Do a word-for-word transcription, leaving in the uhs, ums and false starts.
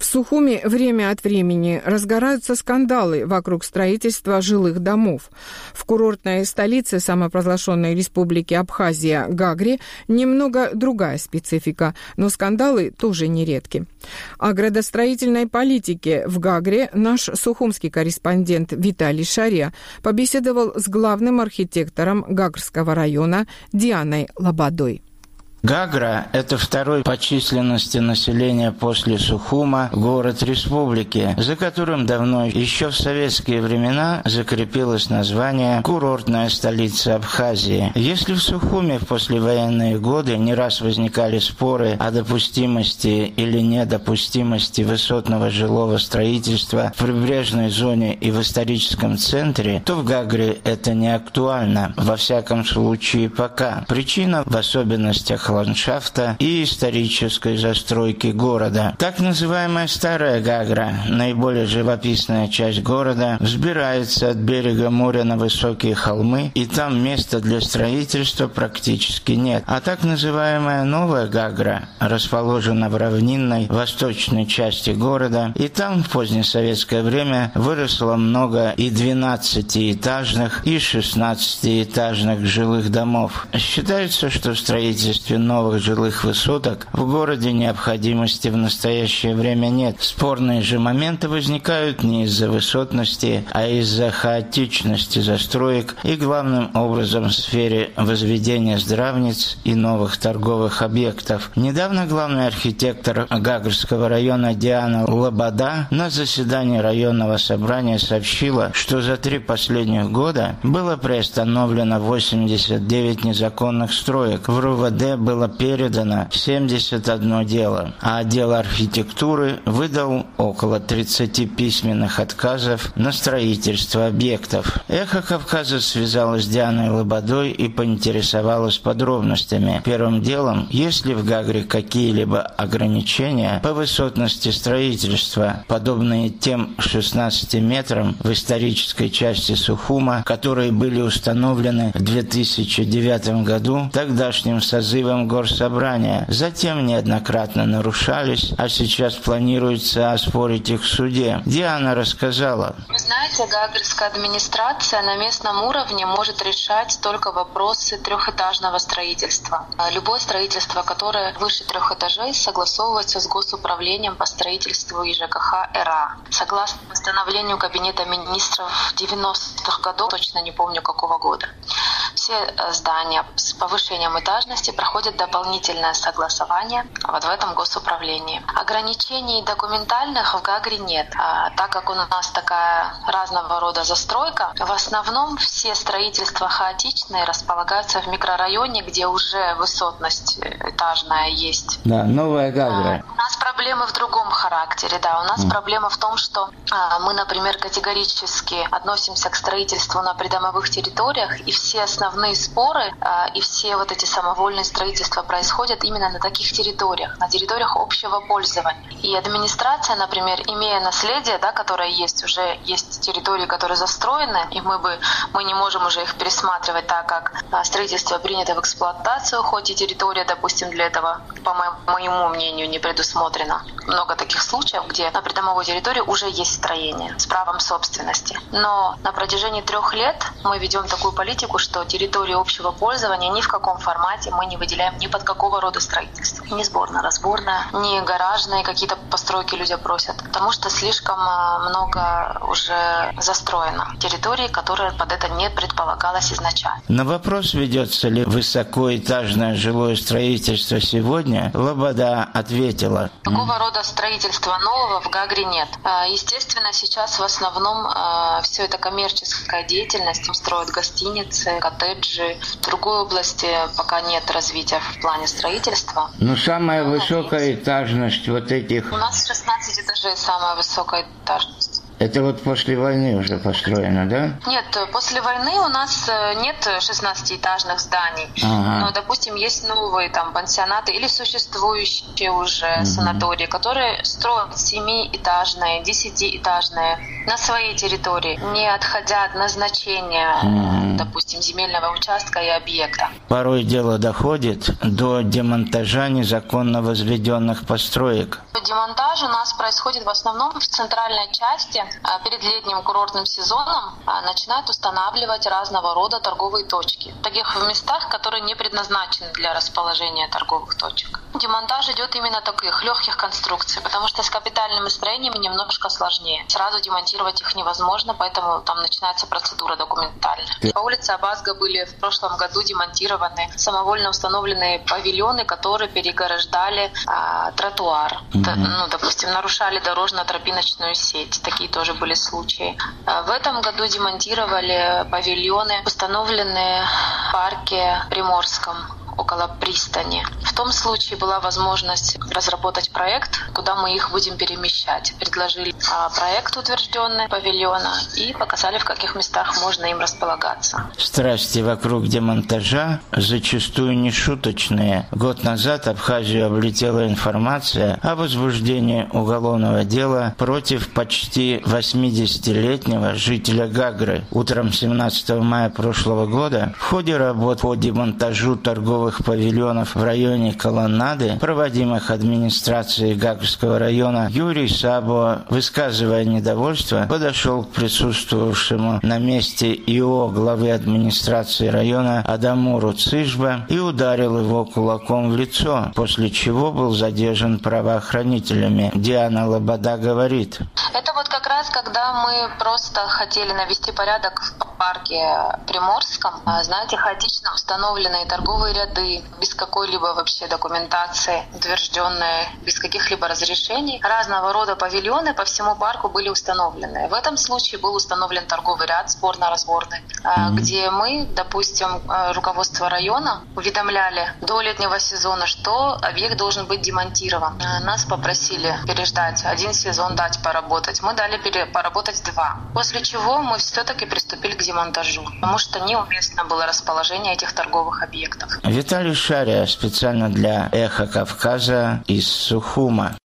Сухуми время от времени разгораются скандалы вокруг строительства жилых домов. В курортной столице самопровозглашенной республики Абхазия Гагре немного другая специфика, но скандалы тоже нередки. О градостроительной политике в Гагре наш сухумский корреспондент Виталий Шария побеседовал с главным архитектором Гагрского района Дианой Лободой. Гагра – это второй по численности населения после Сухума город республики, за которым давно, еще в советские времена, закрепилось название «курортная столица Абхазии». Если в Сухуме в послевоенные годы не раз возникали споры о допустимости или недопустимости высотного жилого строительства в прибрежной зоне и в историческом центре, то в Гагре это не актуально, во всяком случае пока. Причина в особенностях ландшафта и исторической застройки города. Так называемая Старая Гагра, наиболее живописная часть города, взбирается от берега моря на высокие холмы, и там места для строительства практически нет. А так называемая Новая Гагра расположена в равнинной восточной части города, и там в позднесоветское время выросло много и двенадцатиэтажных, и шестнадцатиэтажных жилых домов. Считается, что в строительстве новых жилых высоток в городе необходимости в настоящее время нет. Спорные же моменты возникают не из-за высотности, а из-за хаотичности застроек и главным образом в сфере возведения здравниц и новых торговых объектов. Недавно главный архитектор Гагрского района Диана Лобода на заседании районного собрания сообщила, что за три последних года было приостановлено восемьдесят девять незаконных строек. В РУВД было передано семьдесят одно дело, а отдел архитектуры выдал около тридцати письменных отказов на строительство объектов. «Эхо Кавказа» связалась с Дианой Лободой и поинтересовалась подробностями. Первым делом, есть ли в Гагре какие-либо ограничения по высотности строительства, подобные тем шестнадцати метрам в исторической части Сухума, которые были установлены в две тысячи девятом году тогдашним созывом горсобрания, затем неоднократно нарушались, а сейчас планируется оспорить их в суде. Диана рассказала. Вы знаете, Гагрская администрация на местном уровне может решать только вопросы трехэтажного строительства. Любое строительство, которое выше трех этажей, согласовывается с госуправлением по строительству и ЖКХ ЭРА. Согласно постановлению Кабинета министров девяностых годов, точно не помню какого года, все здания с повышением этажности проходят дополнительное согласование вот в этом госуправлении. Ограничений документальных в Гагре нет. А так как у нас такая разного рода застройка, в основном все строительства хаотичные располагаются в микрорайоне, где уже высотность этажная есть. Да, Новая Гагра. А, у нас проблемы в другом характере, да. У нас mm. проблема в том, что а, мы, например, категорически относимся к строительству на придомовых территориях, и все основные споры а, и все вот эти самовольные строительства происходят именно на таких территориях, на территориях общего пользования. И администрация, например, имея наследие, да, которое есть, уже есть территории, которые застроены, и мы бы мы не можем уже их пересматривать, так как а, строительство принято в эксплуатацию, хоть и территория, допустим, для этого, по моему, моему мнению, не предусмотрена. Много таких случаев, где на придомовой территории уже есть строение с правом собственности. Но на протяжении трех лет мы ведем такую политику, что территории общего пользования ни в каком формате мы не выделяем ни под какого рода строительство. Ни сборно-разборное, ни гаражные какие-то постройки люди просят, потому что слишком много уже застроено территорий, которые под это не предполагалось изначально. На вопрос, ведется ли высокоэтажное жилое строительство сегодня, Лобода ответила. Такого рода строительства нового в Гагре нет. Естественно, сейчас в основном все это коммерческая деятельность. Строят гостиницы, коттеджи. В другой области пока нет развития в плане строительства. Но самая высокая этажность вот этих... У нас шестнадцать этажей самая высокая этажность. Это вот после войны уже построено, да? Нет, после войны у нас нет шестнадцатиэтажных зданий. Ага. Но, допустим, есть новые там пансионаты или существующие уже угу. санатории, которые строят семиэтажные, десятиэтажные на своей территории, не отходя от назначения, угу. допустим, земельного участка и объекта. Порой дело доходит до демонтажа незаконно возведенных построек. Демонтаж у нас происходит в основном в центральной части. Перед летним курортным сезоном начинают устанавливать разного рода торговые точки. В таких местах, которые не предназначены для расположения торговых точек. Демонтаж идет именно таких легких конструкций, потому что с капитальными строениями немножко сложнее. Сразу демонтировать их невозможно, поэтому там начинается процедура документальная. По улице Абазга были в прошлом году демонтированы самовольно установленные павильоны, которые переграждали а, тротуар. Mm-hmm. Ну, допустим, нарушали дорожно-тропиночную сеть. Такие тоже были случаи. А в этом году демонтировали павильоны, установленные в парке Приморском, около пристани. В том случае была возможность разработать проект, куда мы их будем перемещать. Предложили проект утвержденный павильона и показали, в каких местах можно им располагаться. Страсти вокруг демонтажа зачастую не шуточные. Год назад Абхазию облетела информация о возбуждении уголовного дела против почти восьмидесятилетнего жителя Гагры. Утром семнадцатого мая прошлого года в ходе работ по демонтажу торговых павильонов в районе Колоннады, проводимых администрацией Гагрского района, Юрий Сабо, высказывая недовольство, подошел к присутствовавшему на месте ИО главы администрации района Адамуру Цижба и ударил его кулаком в лицо, после чего был задержан правоохранителями. Диана Лобода говорит: это вот как раз, когда мы просто хотели навести порядок в парке Приморском, знаете, хаотично установленные торговые ряды, без какой-либо вообще документации, утвержденные, без каких-либо разрешений. Разного рода павильоны по всему парку были установлены. В этом случае был установлен торговый ряд спорно-разборный, mm-hmm. где мы, допустим, руководство района уведомляли до летнего сезона, что объект должен быть демонтирован. Нас попросили переждать один сезон, дать поработать. Мы дали пере- поработать два. После чего мы все-таки приступили к демонтажу, потому что неуместно было расположение этих торговых объектов. Виталий Шария специально для «Эхо Кавказа» из Сухума.